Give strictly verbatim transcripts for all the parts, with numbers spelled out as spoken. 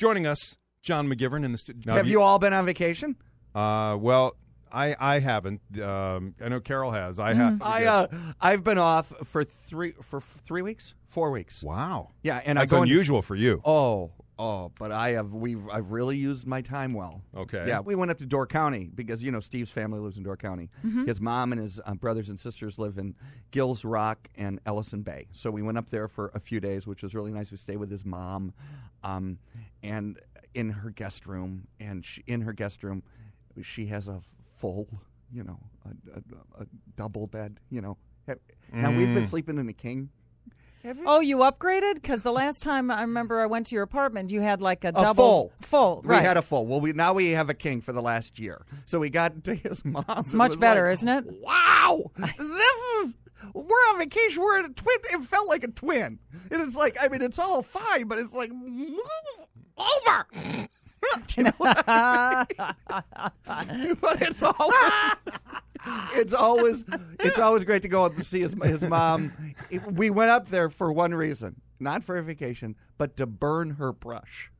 Joining us, John McGivern in the studio. Have you all been on vacation? Uh, well, I I haven't. Um, I know Carol has. I have. I uh, I've been off for three for three weeks, four weeks. Wow. Yeah, and that's I go unusual into, for you. Oh, oh, but I have we've I've really used my time well. Okay. Yeah, we went up to Door County because you know Steve's family lives in Door County. Mm-hmm. His mom and his uh, brothers and sisters live in Gills Rock and Ellison Bay. So we went up there for a few days, which was really nice. We stayed with his mom, um, and in her guest room, and she, in her guest room, she has a full. You know, a, a, a double bed, you know. Now, mm. we've been sleeping in a king. Have you? Oh, you upgraded? Because the last time I remember I went to your apartment, you had like a, a double. full. Full, We right. had a full. Well, we now we have a king for the last year. So we got to his mom's. It's much better, like, isn't it? Wow. This is, we're on vacation. We're in a twin. It felt like a twin. And it's like, I mean, it's all fine, but it's like, move over. You know what I mean? But it's always, it's always, it's always great to go up and see his his mom. We went up there for one reason, not for a vacation, but to burn her brush.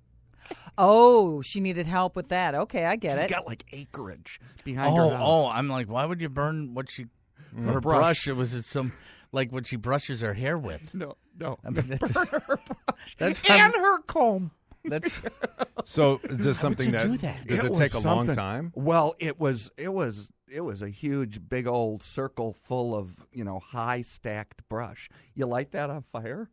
Oh, she needed help with that. Okay, I get She's it. got like acreage behind Oh, her house. oh, I'm like, why would you burn what she her brush. brush? It was it some like what she brushes her hair with. No, no. I mean, that's, Burn her brush that's and her comb. That's So is this something you that, do that? does it, was take a long something. time? Well, it was it was it was a huge, big old circle full of you know high stacked brush. You light that on fire.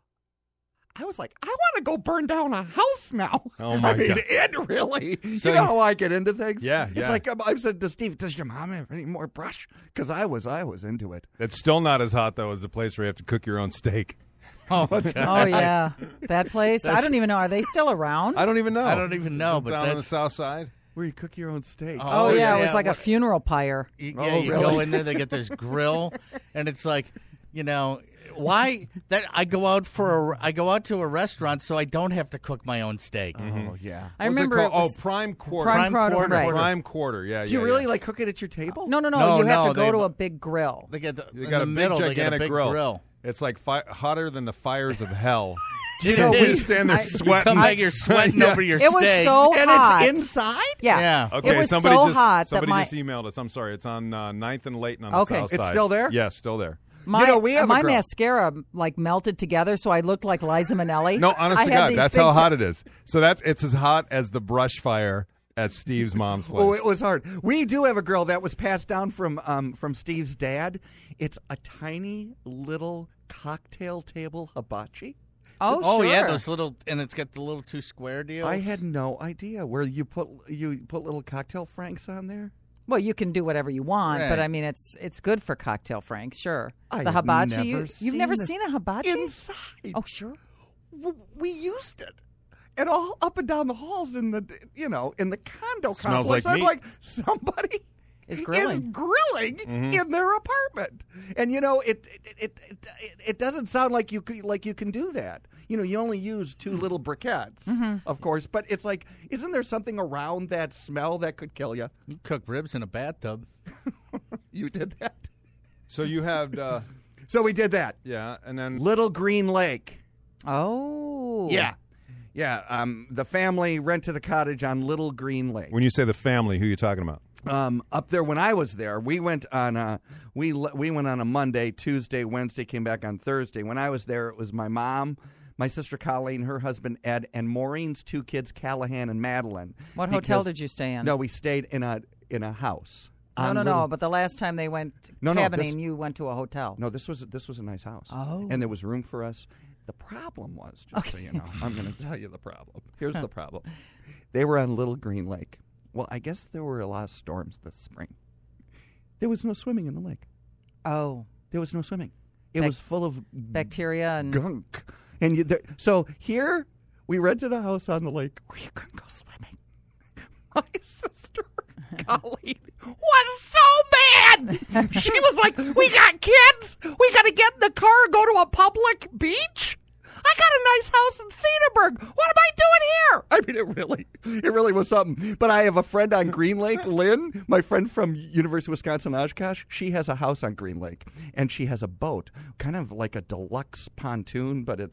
I was like, I want to go burn down a house now. Oh, my I mean, God. it really. So you know you- how I get into things. Yeah, It's yeah. like um, I've said to Steve, "Does your mom have any more brush?" Because I was, I was into it. It's still not as hot though as the place where you have to cook your own steak. oh, Oh, yeah. That place. I don't even know. Are they still around? I don't even know. I don't even know, Is it but down on the that's- south side. Where you cook your own steak. Oh, Oh, yeah. It yeah, was like a what- funeral pyre. You, Oh, yeah, you really? go in there, they get this grill, and it's like, you know, why that I go out for a I go out to a restaurant so I don't have to cook my own steak. Oh yeah. I What's remember it it called? was oh, prime quarter. Prime Prime quarter, quarter. right. Prime quarter. Yeah, Do yeah. you really yeah. like cook it at your table? No, no, no. No, you have no, to go they- to a big grill. They get the, They in got the a big middle. They gigantic get a big grill. grill. It's like fi- hotter than the fires of hell. You know, we- You stand there I- sweating. Come back, you're sweating Yeah. over your It was steak. so And hot. it's inside. Yeah. Yeah. Okay, It was somebody so just hot that somebody my just emailed us. I'm sorry, it's on uh, ninth and Layton on Okay. the south It's side. still there? Yes, still there. my, You know, we have a my grill. mascara like melted together, so I looked like Liza Minnelli. No, honest I to had God, these that's big how t- hot it is. So that's it's as hot as the brush fire at Steve's mom's place. Oh, it was hard. We do have a grill that was passed down from um, from Steve's dad. It's a tiny little cocktail table hibachi. Oh, Oh sure. yeah, those little, and it's got the little two square deals. I had no idea where you put you put little cocktail franks on there. Well, you can do whatever you want, but Right. I mean, it's it's good for cocktail franks, sure. I the have hibachi, never you, seen you've never this seen a hibachi? Inside. Oh, sure. W- we used it. And all up and down the halls in the you know in the condo Smells complex, like I'm meat. like somebody Is grilling. is grilling in their apartment, and you know it it, it it it doesn't sound like you could, like you can do that. You know, you only use two little briquettes, of course, but it's like, isn't there something around that smell that could kill you? You cook ribs in a bathtub. You did that, so you have uh, so we did that. yeah, and then Little Green Lake. Oh. Yeah, yeah. Um, the family rented a cottage on Little Green Lake. when you say the family, who are you talking about? Um, up there when I was there, we went on a we le- we went on a Monday, Tuesday, Wednesday, came back on Thursday. When I was there, it was my mom, my sister Colleen, her husband Ed, and Maureen's two kids, Callahan and Madeline. What hotel Because- did you stay in? No, we stayed in a in a house. no, on no, Little- no. But the last time they went No, no, cabining, this- you went to a hotel. No, this was this was a nice house. Oh. And there was room for us. The problem was, just so you know, I'm going to tell you the problem. Here's the problem. They were on Little Green Lake. Well, I guess there were a lot of storms this spring. There was no swimming in the lake. Oh, There was no swimming. It Bac- was full of bacteria and gunk. And you, there, so here we rented a house on the lake where you couldn't go swimming. My sister, Colleen, was so mad. She was like, "We got kids. We got to get in the car and go to a public beach. I got a nice house in Cedarburg. What am I doing here?" I mean, it really, it really was something. But I have a friend on Green Lake, Lynn, my friend from University of Wisconsin Oshkosh. She has a house on Green Lake, and she has a boat, kind of like a deluxe pontoon, but it's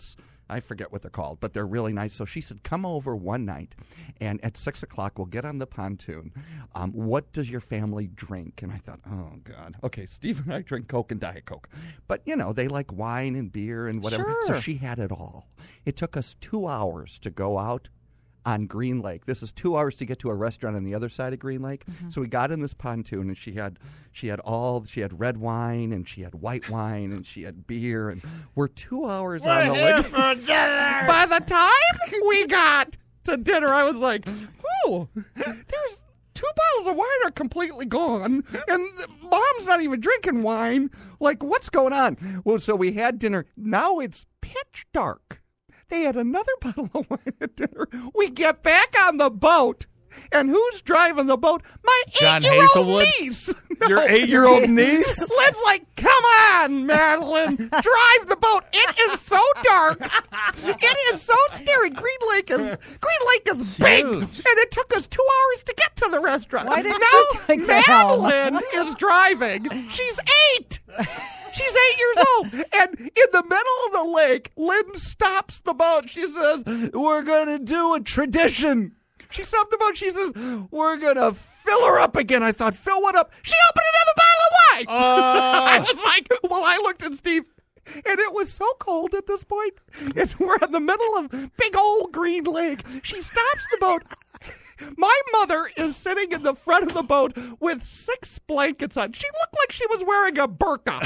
I forget what they're called, but they're really nice. So she said, come over one night, and at six o'clock, we'll get on the pontoon. Um, what does your family drink? And I thought, oh, God. Okay, Steve and I drink Coke and Diet Coke. But, you know, they like wine and beer and whatever. Sure. So she had it all. It took us two hours to go out on Green Lake. This is two hours to get to a restaurant on the other side of Green Lake. Mm-hmm. So we got in this pontoon, and she had she had all she had red wine, and she had white wine, and she had beer, and we're two hours We're on the here lake. for dinner. By the time we got to dinner, I was like, "Oh, there's two bottles of wine are completely gone, and Mom's not even drinking wine. Like, what's going on?" Well, so we had dinner. Now it's pitch dark. They had another bottle of wine at dinner. We get back on the boat, and who's driving the boat? My John eight-year-old Hazelwood? niece. No. Your eight-year-old niece? Lynn's like, come on, Madeline, drive the boat. It is so dark. It is so scary. Green Lake is Green Lake is big, huge. and it took us two hours to get to the restaurant. Why didn't now, you take the helm? Madeline is driving. She's eight. She's eight years old. And in the middle of the lake, Lynn stops the boat. She says, we're going to do a tradition. She stopped the boat. She says, we're going to fill her up again. I thought, fill what up? She opened another bottle of wine. Oh. I was like, well, I looked at Steve, and it was so cold at this point. It's, we're in the middle of big old Green Lake. She stops the boat. My mother is sitting in the front of the boat with six blankets on. She looked like she was wearing a burqa.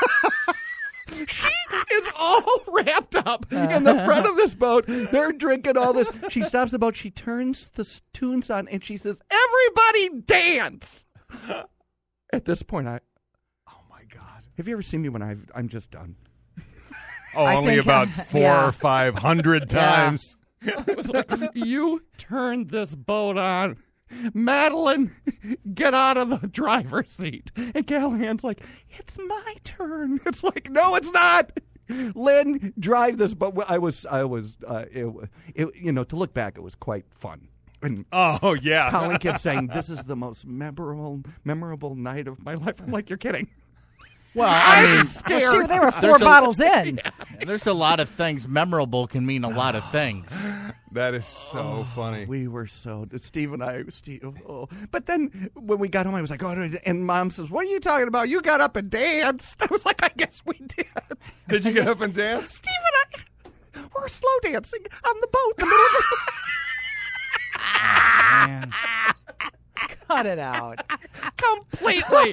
She is all wrapped up in the front of this boat. They're drinking all this. She stops the boat. She turns the s- tunes on, and she says, everybody dance. At this point, I, Oh, my God. have you ever seen me when I've, I'm just done? Oh, I only think, about uh, four yeah. or five hundred times. It was like, you turned this boat on. Madeline, get out of the driver's seat. And Callahan's like, it's my turn. It's like, no, it's not. Lynn, drive this boat. I was, I was, uh, it, it, you know, to look back, it was quite fun. And Oh, yeah. Colin kept saying, this is the most memorable, memorable night of my life. I'm like, you're kidding. Well, I I'm mean, scared. Well, shoot, they were four There's a- bottles in. there's a lot of things. Memorable can mean a lot of things. That is so funny. We were so Steve and I. Steve, oh. But then when we got home, I was like, "Oh!" And Mom says, "What are you talking about? You got up and danced." I was like, "I guess we did." Did you get up and dance? Steve and I were slow dancing on the boat. In the middle of Man. Cut it out. the- completely.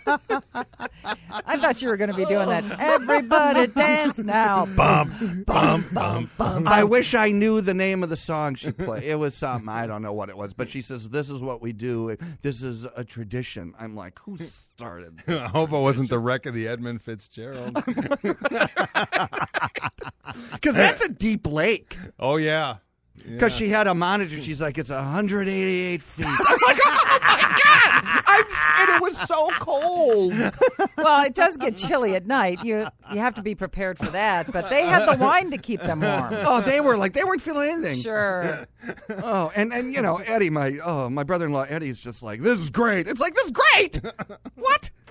I thought you were going to be doing that. Everybody dance now. Bum, bum, bum, bum. I wish I knew the name of the song she played. It was something I don't know what it was, but she says, "This is what we do. This is a tradition." I'm like, "Who started this?" I hope it wasn't the wreck of the Edmund Fitzgerald. Because that's a deep lake. Oh, yeah. Because she had a monitor. She's like, it's one hundred eighty-eight feet. I'm like, oh, my God. I'm, and it was so cold. Well, it does get chilly at night. You you have to be prepared for that. But they had the wine to keep them warm. Oh, they were like, they weren't feeling anything. Sure. Oh, and, and you know, Eddie, my oh my brother-in-law, Eddie's just like, this is great. It's like, this is great. What?